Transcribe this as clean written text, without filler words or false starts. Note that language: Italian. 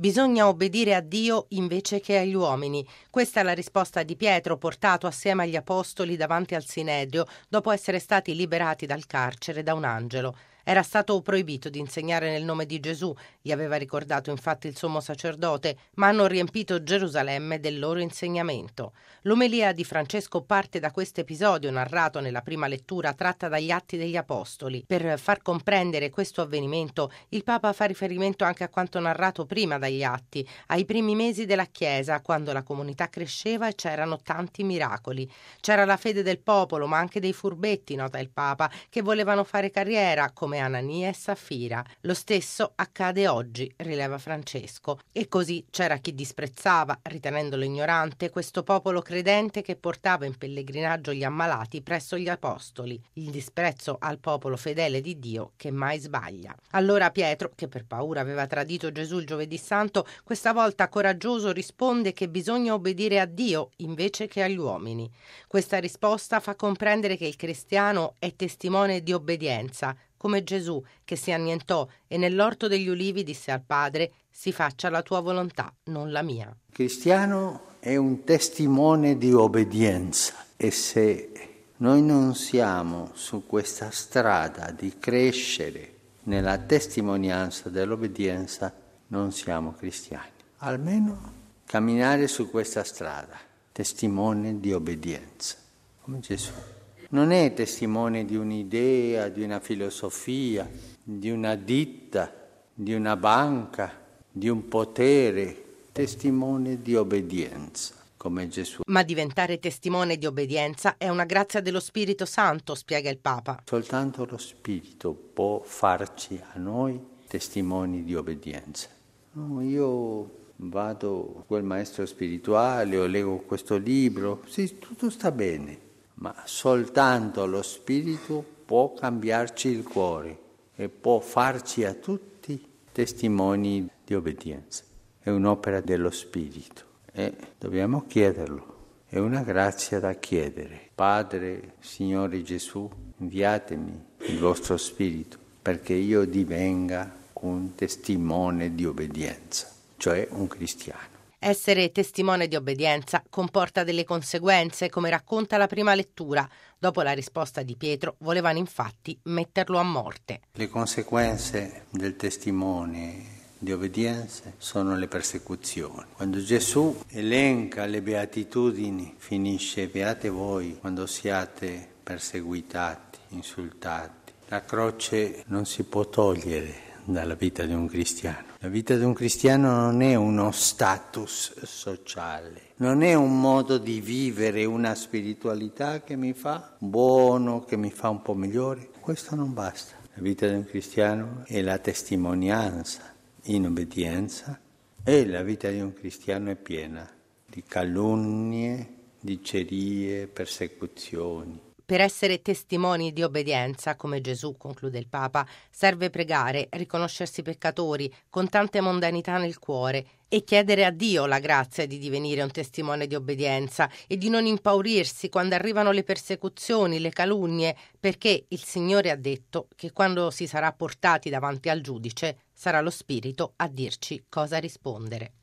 Bisogna obbedire a Dio invece che agli uomini. Questa è la risposta di Pietro, portato assieme agli apostoli davanti al Sinedrio dopo essere stati liberati dal carcere da un angelo. Era stato proibito di insegnare nel nome di Gesù, gli aveva ricordato infatti il sommo sacerdote, ma hanno riempito Gerusalemme del loro insegnamento. L'omelia di Francesco parte da questo episodio narrato nella prima lettura tratta dagli Atti degli Apostoli. Per far comprendere questo avvenimento, il Papa fa riferimento anche a quanto narrato prima dagli Atti, ai primi mesi della Chiesa, quando la comunità cresceva e c'erano tanti miracoli. C'era la fede del popolo, ma anche dei furbetti, nota il Papa, che volevano fare carriera, come Anania e Saffira. Lo stesso accade oggi, rileva Francesco. E così c'era chi disprezzava, ritenendolo ignorante, questo popolo credente che portava in pellegrinaggio gli ammalati presso gli apostoli. Il disprezzo al popolo fedele di Dio che mai sbaglia. Allora Pietro, che per paura aveva tradito Gesù il giovedì santo, questa volta coraggioso risponde che bisogna obbedire a Dio invece che agli uomini. Questa risposta fa comprendere che il cristiano è testimone di obbedienza, come Gesù che si annientò e nell'orto degli ulivi disse al Padre: si faccia la tua volontà, non la mia. Il cristiano è un testimone di obbedienza e se noi non siamo su questa strada di crescere nella testimonianza dell'obbedienza, non siamo cristiani. Almeno camminare su questa strada, testimone di obbedienza, come Gesù. Non è testimone di un'idea, di una filosofia, di una ditta, di una banca, di un potere, testimone di obbedienza, come Gesù. Ma diventare testimone di obbedienza è una grazia dello Spirito Santo, spiega il Papa. Soltanto lo Spirito può farci a noi testimoni di obbedienza. No, io vado a quel maestro spirituale o leggo questo libro, sì, tutto sta bene. Ma soltanto lo Spirito può cambiarci il cuore e può farci a tutti testimoni di obbedienza. È un'opera dello Spirito e dobbiamo chiederlo. È una grazia da chiedere. Padre, Signore Gesù, inviatemi il vostro Spirito perché io divenga un testimone di obbedienza, cioè un cristiano. Essere testimone di obbedienza comporta delle conseguenze, come racconta la prima lettura. Dopo la risposta di Pietro, volevano infatti metterlo a morte. Le conseguenze del testimone di obbedienza sono le persecuzioni. Quando Gesù elenca le beatitudini, finisce: beate voi quando siate perseguitati, insultati. La croce non si può togliere dalla vita di un cristiano. La vita di un cristiano non è uno status sociale, non è un modo di vivere una spiritualità che mi fa buono, che mi fa un po' migliore. Questo non basta. La vita di un cristiano è la testimonianza in obbedienza e la vita di un cristiano è piena di calunnie, dicerie, persecuzioni. Per essere testimoni di obbedienza, come Gesù, conclude il Papa, serve pregare, riconoscersi peccatori, con tante mondanità nel cuore, e chiedere a Dio la grazia di divenire un testimone di obbedienza e di non impaurirsi quando arrivano le persecuzioni, le calunnie, perché il Signore ha detto che quando si sarà portati davanti al giudice sarà lo Spirito a dirci cosa rispondere.